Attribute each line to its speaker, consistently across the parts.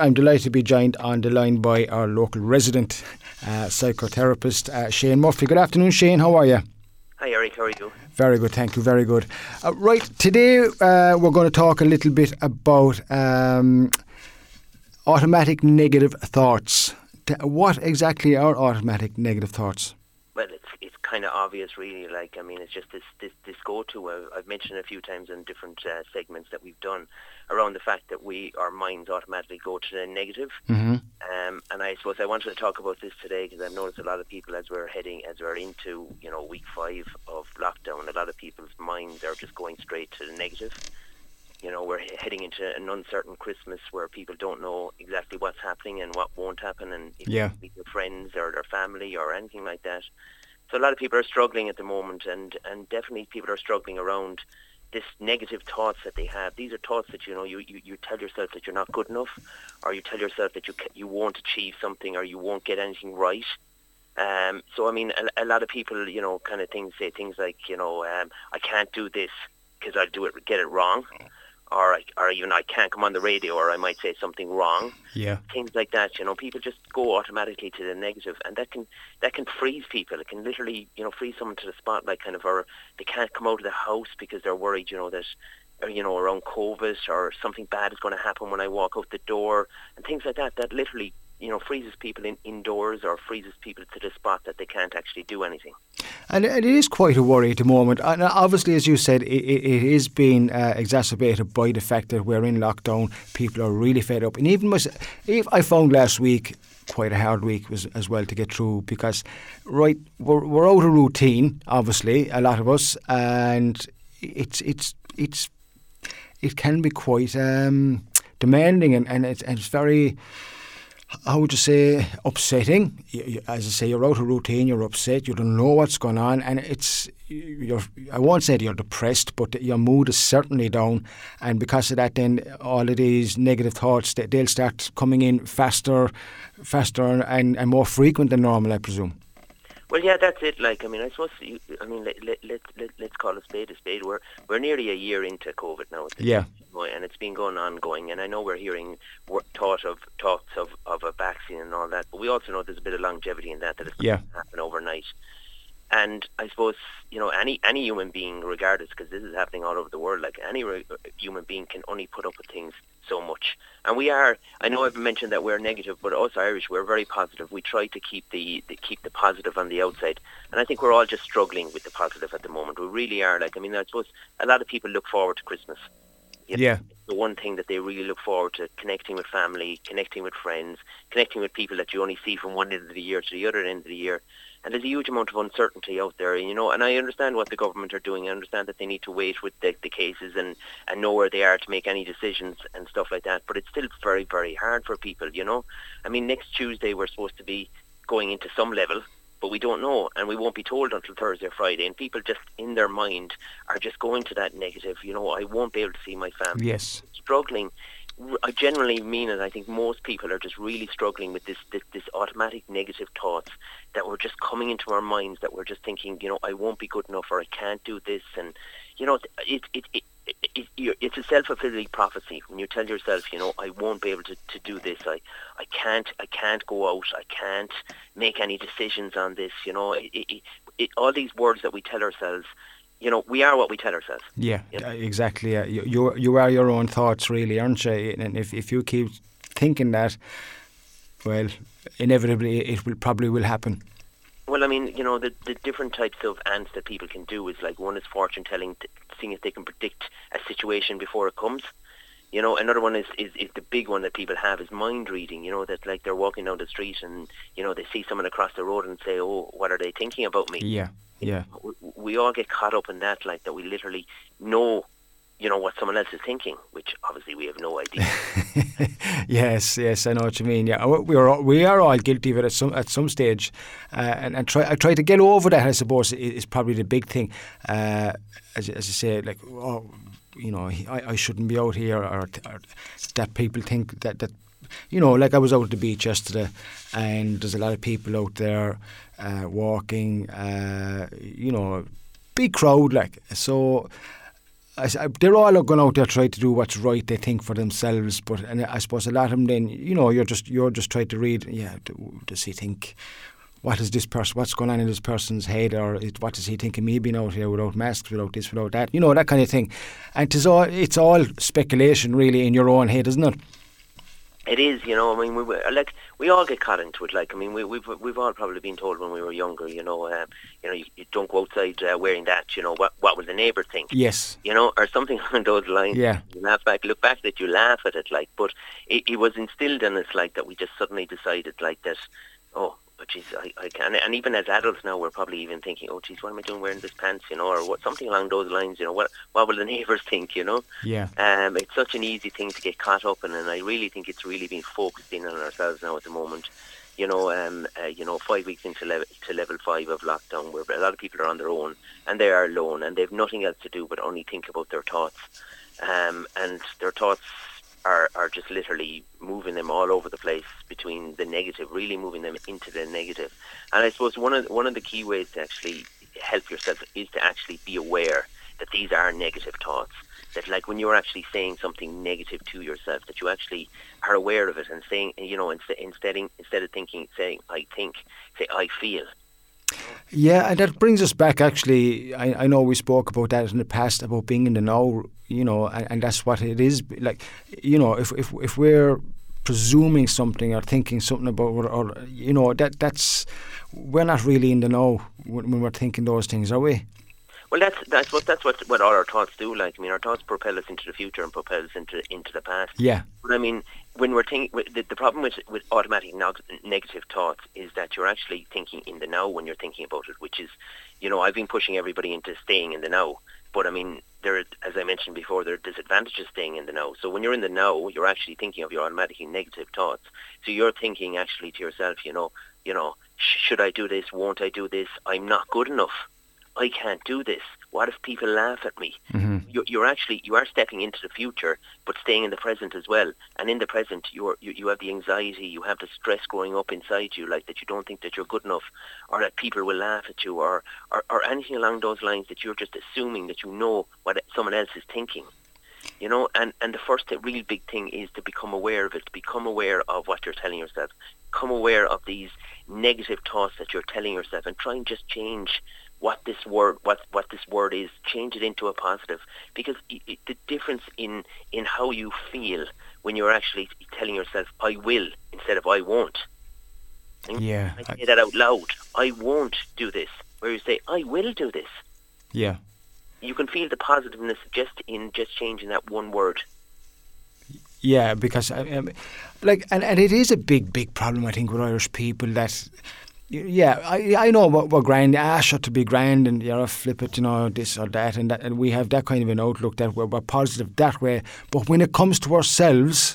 Speaker 1: I'm delighted to be joined on the line by our local resident psychotherapist, Shane Murphy. Good afternoon, Shane. How are you?
Speaker 2: Hi, Eric. How are you?
Speaker 1: Very good, thank you. Very good. Right, today we're going to talk a little bit about automatic negative thoughts. What exactly are automatic negative thoughts?
Speaker 2: Well, it's kind of obvious, really. It's just this go-to. I've mentioned a few times in different segments that we've done around the fact that our minds automatically go to the negative.
Speaker 1: Mm-hmm.
Speaker 2: And I suppose I wanted to talk about this today because I've noticed a lot of people as we're into week 5 of lockdown, a lot of people's minds are just going straight to the negative. We're heading into an uncertain Christmas where people don't know exactly what's happening and what won't happen, and if they meet their friends or their family or anything like that. So a lot of people are struggling at the moment, and definitely people are struggling around this negative thoughts that they have. These are thoughts that you tell yourself that you're not good enough, or you tell yourself that you won't achieve something, or you won't get anything right. So a lot of people say things like I can't do this because I'll get it wrong. Or even I can't come on the radio, or I might say something wrong.
Speaker 1: Yeah.
Speaker 2: Things like that. People just go automatically to the negative, and that can freeze people. It can literally, freeze someone to the spotlight, or they can't come out of the house because they're worried, that, around COVID or something bad is going to happen when I walk out the door, and things like that. That literally, freezes people indoors, or freezes people to the spot that they can't actually do anything.
Speaker 1: And it is quite a worry at the moment. And obviously, as you said, it is being exacerbated by the fact that we're in lockdown. People are really fed up. And even I found last week quite a hard week as well to get through, because we're out of routine, obviously, a lot of us, and it can be quite demanding, and it's very, how would you say, upsetting. As I say, you're out of routine, you're upset, you don't know what's going on, and I won't say that you're depressed, but your mood is certainly down, and because of that, then all of these negative thoughts, they'll start coming in faster and more frequent than normal, I presume.
Speaker 2: Well, yeah, that's it. I suppose, let's call a spade a spade. We're nearly a year into COVID now.
Speaker 1: Yeah.
Speaker 2: And it's been ongoing. And I know we're hearing talks of a vaccine and all that, but we also know there's a bit of longevity in that it's going to happen overnight. And I suppose, any human being, regardless, because this is happening all over the world, any human being can only put up with things so much. And I know I've mentioned that we're negative, but also Irish, we're very positive. We try to keep the positive on the outside. And I think we're all just struggling with the positive at the moment. We really are. I suppose a lot of people look forward to Christmas.
Speaker 1: Yeah.
Speaker 2: The one thing that they really look forward to, connecting with family, connecting with friends, connecting with people that you only see from one end of the year to the other end of the year. And there's a huge amount of uncertainty out there, and I understand what the government are doing. I understand that they need to wait with the cases and know where they are to make any decisions and stuff like that. But it's still very, very hard for people, Next Tuesday we're supposed to be going into some level, but we don't know, and we won't be told until Thursday or Friday. And people just, in their mind, are just going to that negative, I won't be able to see my family.
Speaker 1: Yes.
Speaker 2: Struggling. I generally mean it. I think most people are just really struggling with this automatic negative thoughts that were just coming into our minds, that we're just thinking, I won't be good enough, or I can't do this. And, it's a self-fulfilling prophecy when you tell yourself, I won't be able to do this. I can't go out. I can't make any decisions on this. All these words that we tell ourselves, we are what we tell ourselves.
Speaker 1: Yeah, exactly. Yeah. You are your own thoughts, really, aren't you? And if you keep thinking that, well, inevitably it will happen.
Speaker 2: Well, the different types of ants that people can do is one is fortune telling, seeing if they can predict a situation before it comes. Another one is the big one that people have is mind reading. That they're walking down the street and they see someone across the road and say, "Oh, what are they thinking about me?"
Speaker 1: Yeah. Yeah.
Speaker 2: We all get caught up in that, that we literally know, what someone else is thinking, which obviously we have no idea.
Speaker 1: Yes, I know what you mean. Yeah, we are all guilty of it at some stage, and try to get over that, I suppose, is probably the big thing. As I say, I shouldn't be out here, or that people think that. I was out at the beach yesterday, and there's a lot of people out there walking, big crowd, so they're all going out there trying to do what's right, they think, for themselves, and I suppose a lot of them then, you're just trying to read, does he think, what is this person, what's going on in this person's head, or what is he thinking, me being out here without masks, without this, without that, that kind of thing. And it's all speculation really in your own head, isn't it?
Speaker 2: It is, I mean, we all get caught into it. Like, I mean, we've all probably been told when we were younger, you don't go outside wearing that. What will the neighbour think?
Speaker 1: Yes.
Speaker 2: Or something along those lines.
Speaker 1: Yeah.
Speaker 2: You look back at it, you laugh at it, like. But it was instilled in us, like, that we just suddenly decided, like, that. Oh, geez, I can. And even as adults now, we're probably even thinking, oh, geez, what am I doing wearing this pants, or what, something along those lines, what will the neighbours think,
Speaker 1: Yeah.
Speaker 2: It's such an easy thing to get caught up in, and I really think it's really been focused in on ourselves now at the moment. 5 weeks into level 5 of lockdown, where a lot of people are on their own, and they are alone, and they've nothing else to do but only think about their thoughts. And their thoughts are just literally moving them all over the place between the negative, really moving them into the negative. And I suppose one of the key ways to actually help yourself is to actually be aware that these are negative thoughts. That, like, when you're actually saying something negative to yourself, that you actually are aware of it and saying, instead of saying I think, say I feel.
Speaker 1: Yeah, and that brings us back, actually, I know we spoke about that in the past, about being in the now, and that's what it is. Like, if we're presuming something or thinking something about, or that's, we're not really in the know when we're thinking those things, are we?
Speaker 2: Well, that's what all our thoughts do. Like, I mean, our thoughts propel us into the future and propel us into the past.
Speaker 1: Yeah.
Speaker 2: But I mean, when we're thinking, the problem with automatic negative thoughts is that you're actually thinking in the now when you're thinking about it, which is, I've been pushing everybody into staying in the now. But I mean, as I mentioned before, there are disadvantages staying in the now. So when you're in the now, you're actually thinking of your automatically negative thoughts. So you're thinking actually to yourself, should I do this? Won't I do this? I'm not good enough. I can't do this. What if people laugh at me?
Speaker 1: Mm-hmm.
Speaker 2: You are stepping into the future, but staying in the present as well. And in the present, you have the anxiety, you have the stress growing up inside you, like that you don't think that you're good enough, or that people will laugh at you, or anything along those lines, that you're just assuming that you know what someone else is thinking. And the first real big thing is to become aware of it, to become aware of what you're telling yourself, become aware of these negative thoughts that you're telling yourself, and try and just change what this word is, change it into a positive, because the difference in how you feel when you're actually telling yourself I will instead of I won't.
Speaker 1: Yeah.
Speaker 2: I say that out loud. I won't do this. Where you say I will do this.
Speaker 1: Yeah.
Speaker 2: You can feel the positiveness just changing that one word.
Speaker 1: Yeah, because and it is a big problem, I think, with Irish people that. Yeah, I know we're grand, shut to be grand, and flip it, this or that, and we have that kind of an outlook that we're positive that way. But when it comes to ourselves,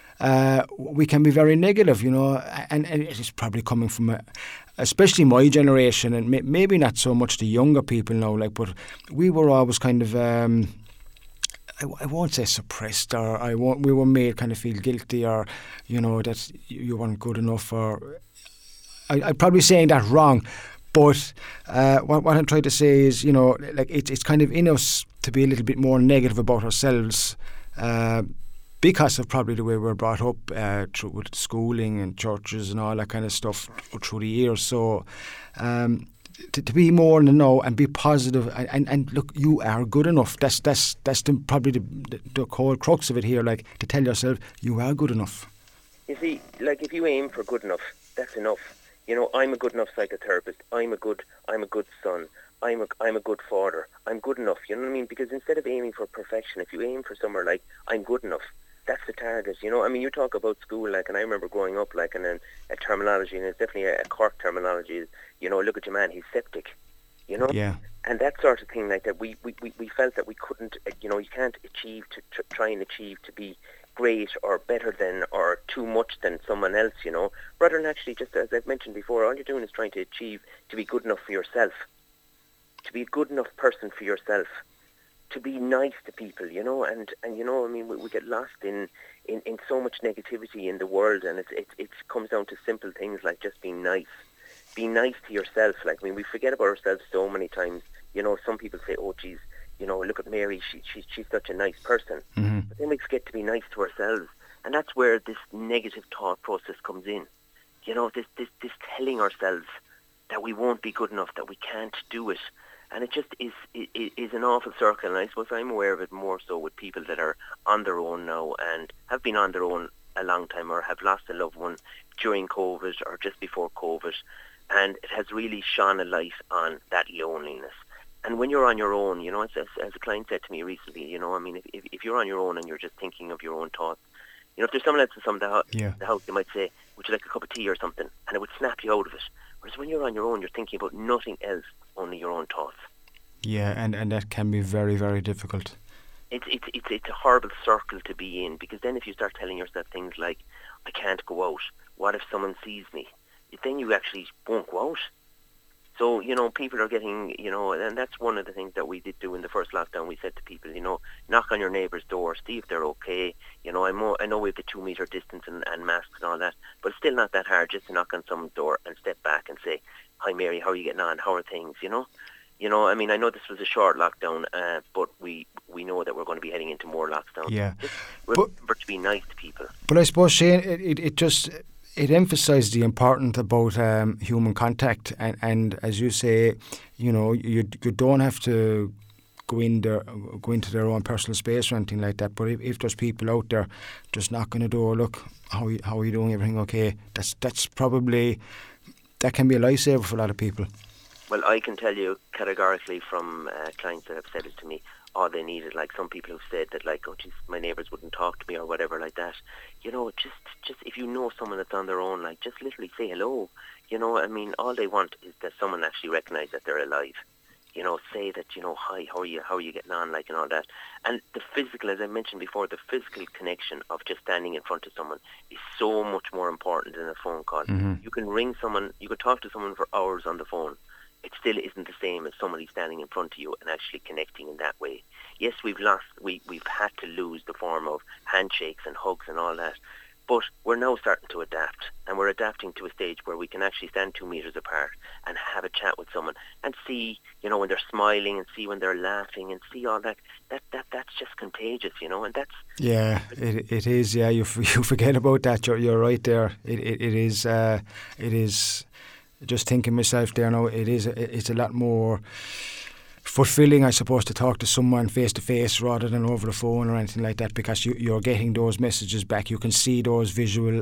Speaker 1: we can be very negative, and it is probably coming from, especially my generation, and maybe not so much the younger people now. Like, but we were always kind of. I won't say suppressed, or we were made kind of feel guilty, or that you weren't good enough, or. I'm probably saying that wrong, but what I'm trying to say is, it's kind of in us to be a little bit more negative about ourselves because of probably the way we're brought up with schooling and churches and all that kind of stuff through the years. So to be more in the know and be positive and look, you are good enough. That's probably the whole crux of it here, like to tell yourself you are good enough.
Speaker 2: You see, like if you aim for good enough, that's enough. I'm a good enough psychotherapist. I'm a good son. I'm a good father. I'm good enough. You know what I mean? Because instead of aiming for perfection, if you aim for somewhere like I'm good enough, that's the target. I mean, you talk about school, like, and I remember growing up, like, and then a terminology, and it's definitely a Cork terminology. Is, look at your man, he's septic.
Speaker 1: Yeah.
Speaker 2: And that sort of thing, like that. We felt that we couldn't. You can't achieve to try and achieve to be great or better than or too much than someone else, rather than actually, just as I've mentioned before, all you're doing is trying to achieve to be good enough for yourself, to be a good enough person for yourself, to be nice to people, and I mean, we get lost in so much negativity in the world, and it comes down to simple things like just being nice. Be nice to yourself. Like, I mean, we forget about ourselves so many times. Some people say, oh, geez, look at Mary, she's such a nice person.
Speaker 1: Mm-hmm.
Speaker 2: But then we forget to be nice to ourselves. And that's where this negative thought process comes in. This telling ourselves that we won't be good enough, that we can't do it. And it just is an awful circle. And I suppose I'm aware of it more so with people that are on their own now and have been on their own a long time or have lost a loved one during COVID or just before COVID. And it has really shone a light on that loneliness. And when you're on your own, as a client said to me recently, if you're on your own and you're just thinking of your own thoughts, if there's someone else in the house, they might say, would you like a cup of tea or something? And it would snap you out of it. Whereas when you're on your own, you're thinking about nothing else, only your own thoughts.
Speaker 1: Yeah, and that can be very, very difficult.
Speaker 2: It's a horrible circle to be in, because then if you start telling yourself things like, I can't go out, what if someone sees me? Then you actually won't go out. So, people are getting, and that's one of the things that we did do in the first lockdown. We said to people, knock on your neighbour's door, see if they're okay. I know we have the 2 metre distance and masks and all that, but it's still not that hard just to knock on someone's door and step back and say, hi Mary, how are you getting on? How are things, I know this was a short lockdown, but we know that we're going to be heading into more lockdowns.
Speaker 1: Yeah.
Speaker 2: Just remember to be nice to people.
Speaker 1: But I suppose, Shane, it emphasised the importance about human contact, and as you say, you don't have to go into their own personal space or anything like that. But if there's people out there just knocking the door, look, how are you doing? Everything okay? That's probably, that can be a lifesaver for a lot of people.
Speaker 2: Well, I can tell you categorically from clients that have said it to me, all they needed, like some people who've said that, like, oh geez, my neighbours wouldn't talk to me or whatever like that. Just if you know someone that's on their own, like, just literally say hello. All they want is that someone actually recognise that they're alive. Say that, hi, how are you getting on, like, and all that. And the physical, as I mentioned before, the physical connection of just standing in front of someone is so much more important than a phone call.
Speaker 1: Mm-hmm.
Speaker 2: You can ring someone, you could talk to someone for hours on the phone. It still isn't the same as somebody standing in front of you and actually connecting in that way. Yes, we've had to lose the form of handshakes and hugs and all that, but we're now starting to adapt, and we're adapting to a stage where we can actually stand 2 metres apart and have a chat with someone and see, when they're smiling and see when they're laughing and see all that. That's just contagious, and that's...
Speaker 1: Yeah, it is, yeah, you forget about that, you're right there. It is... Just thinking myself there now, it's a lot more fulfilling, I suppose, to talk to someone face to face rather than over the phone or anything like that, because you're getting those messages back. You can see those visual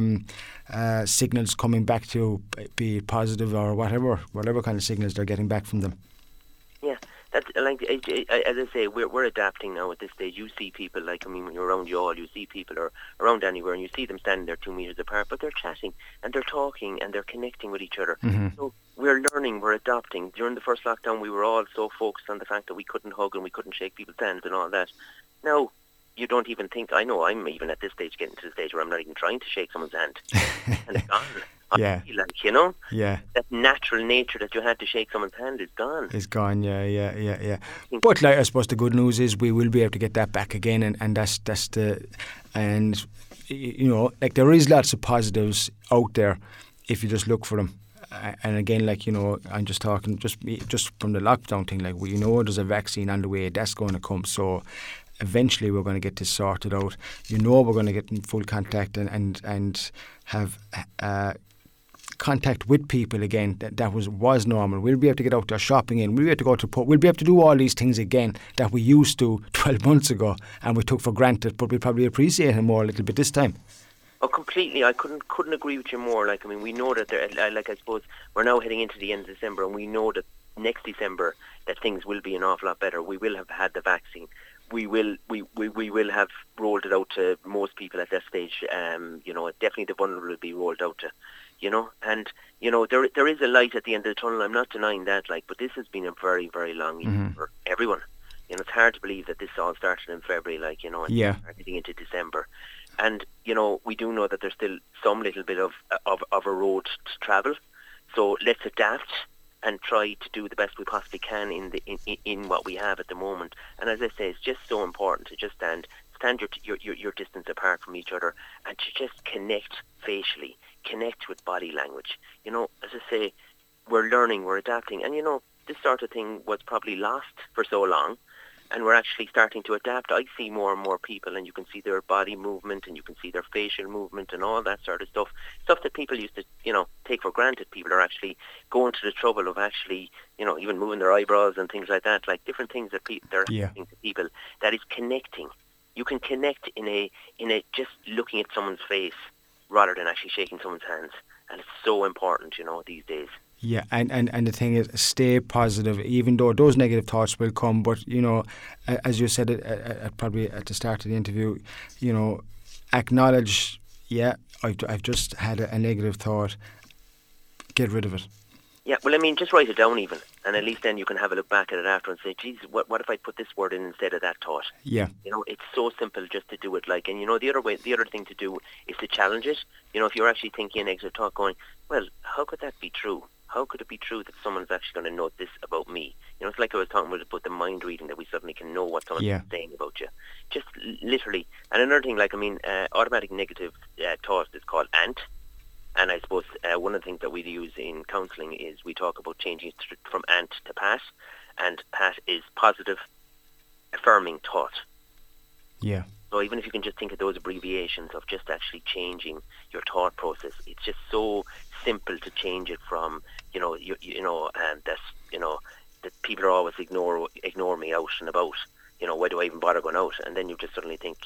Speaker 1: signals coming back to you, be it positive or whatever kind of signals they're getting back from them.
Speaker 2: Yeah. That's like, as I say, we're adapting now at this stage. You see people, when you're around Youghal, you see people or around anywhere, and you see them standing there 2 metres apart, but they're chatting and they're talking and they're connecting with each other.
Speaker 1: Mm-hmm.
Speaker 2: So we're learning, we're adapting. During the first lockdown, we were all so focused on the fact that we couldn't hug and we couldn't shake people's hands and all that. Now, you don't even think, I know I'm even at this stage getting to the stage where I'm not even trying to shake someone's hand. And it's gone.
Speaker 1: Yeah.
Speaker 2: Yeah. That natural nature that you had to shake someone's hand is gone.
Speaker 1: It's gone, yeah. But I suppose the good news is we will be able to get that back again, and that's the, and there is lots of positives out there if you just look for them. And again, I'm just talking just from the lockdown thing. There's a vaccine on the way. That's going to come. So eventually we're going to get this sorted out. We're going to get in full contact and have contact with people again. That was normal. We'll be able to get out there shopping in. We'll be able to go to pub. We'll be able to do all these things again that we used to 12 months ago and we took for granted. But we probably appreciate it more a little bit this time.
Speaker 2: Oh, completely. I couldn't agree with you more. We know that I suppose we're now heading into the end of December, and we know that next December that things will be an awful lot better. We will have had the vaccine. We will have rolled it out to most people at that stage. Definitely the vulnerable will be rolled out to. And there is a light at the end of the tunnel. I'm not denying that. But this has been a very, very long year for everyone. It's hard to believe that this all started in February, and heading into December. And we do know that there's still some little bit of a road to travel. So let's adapt and try to do the best we possibly can in what we have at the moment. And as I say, it's just so important to just stand your distance apart from each other and to just connect facially, connect with body language. As I say, we're learning, we're adapting, and this sort of thing was probably lost for so long. and we're actually starting to adapt. I see more and more people, and you can see their body movement, and you can see their facial movement, and all that sort of stuff. Stuff that people used to, take for granted. People are actually going to the trouble of actually, even moving their eyebrows and things like that, like different things that they're happening to people. That is connecting. You can connect in a just looking at someone's face rather than actually shaking someone's hands, and it's so important, these days.
Speaker 1: Yeah, and the thing is, stay positive, even though those negative thoughts will come. But, as you said probably at the start of the interview, acknowledge, I've just had a negative thought. Get rid of it.
Speaker 2: Yeah, well, just write it down even, and at least then you can have a look back at it after and say, geez, what if I put this word in instead of that thought?
Speaker 1: Yeah.
Speaker 2: It's so simple just to do it, and the other thing to do is to challenge it. If you're actually thinking a negative thought going, well, how could that be true? How could it be true that someone's actually going to know this about me? It's like I was talking about the mind reading, that we suddenly can know what someone's saying about you. Just literally. And another thing, automatic negative thought is called ANT. And I suppose one of the things that we use in counselling is we talk about changing from ANT to PAT. And PAT is positive, affirming thought.
Speaker 1: Yeah.
Speaker 2: So even if you can just think of those abbreviations of just actually changing your thought process, it's just so simple to change it from, that people are always ignore me out and about. Why do I even bother going out? And then you just suddenly think,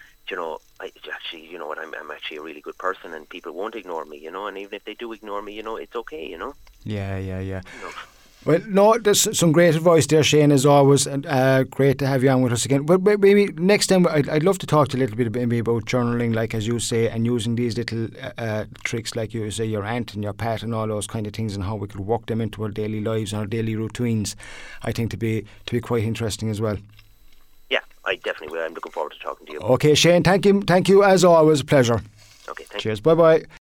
Speaker 2: I'm actually a really good person, and people won't ignore me, and even if they do ignore me, it's okay,
Speaker 1: Yeah. Well, no, there's some great advice there, Shane, as always, and great to have you on with us again. But maybe next time, I'd love to talk to you a little bit maybe about journaling, like as you say, and using these little tricks, like you say, your ANT and your PAT and all those kind of things, and how we could work them into our daily lives and our daily routines. I think to be quite interesting as well.
Speaker 2: Yeah, I definitely will. I'm looking forward to talking to you.
Speaker 1: Okay, Shane, thank you as always, a pleasure.
Speaker 2: Okay, thank you.
Speaker 1: Cheers, bye-bye.